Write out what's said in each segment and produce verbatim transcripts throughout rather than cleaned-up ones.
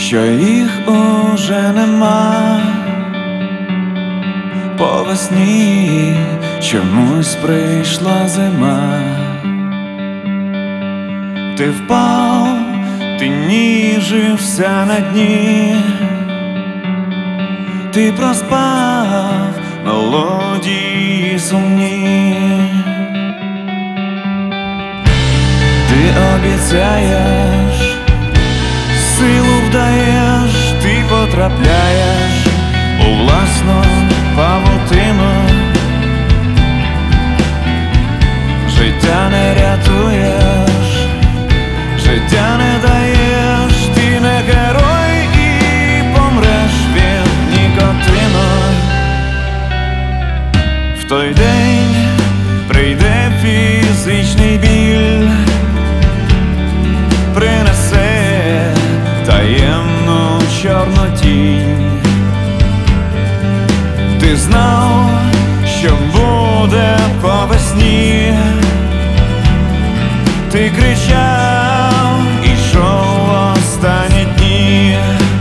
що їх уже нема. По весні чомусь прийшла зима. Ти впав, ти ніжився на дні, ти проспав мелодії сумні. Ти обіцяєш, силу вдаєш, ти потрапляєш у власну павутину. Життя не рятуєш, життя не даєш, ти не герой і помреш від нікотину. В той день прийде фізичний біль, принесе таємну чорну тінь. Ти знав, що буде по весні, ти кричав, ішов останні дні.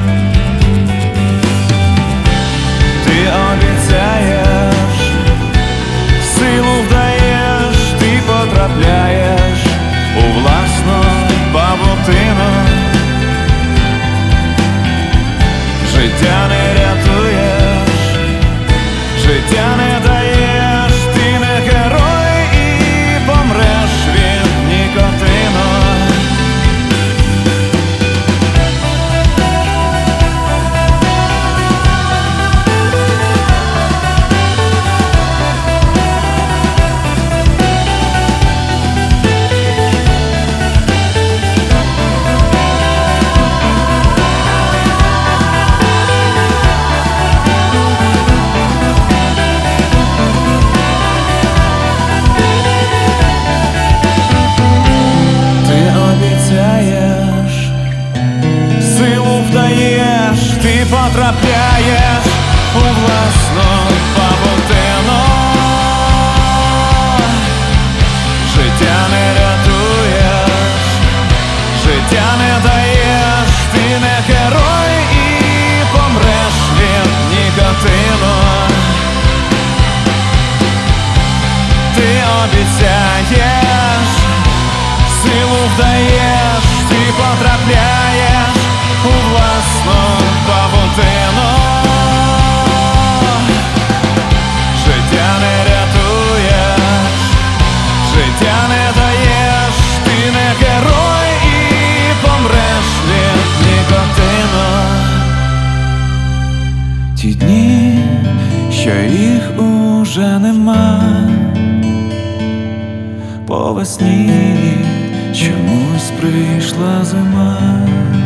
Ти обіцяєш, силу вдаєш, ти потрапляєш у власну павутину. Життя не рятуєш, життя не даєш, ти не герой і помреш від нікотину. Ти потрапляєш у власну павутину. Життя не рятуєш, життя не даєш, ти не герой і помреш від нікотину. Ти обіцяєш, силу вдаєш, ти потрапляєш у власну павутину. Життя не рятуєш, життя не даєш, ти не герой і помреш від нікотину. Ті дні, що їх уже нема, по весні чомусь прийшла зима.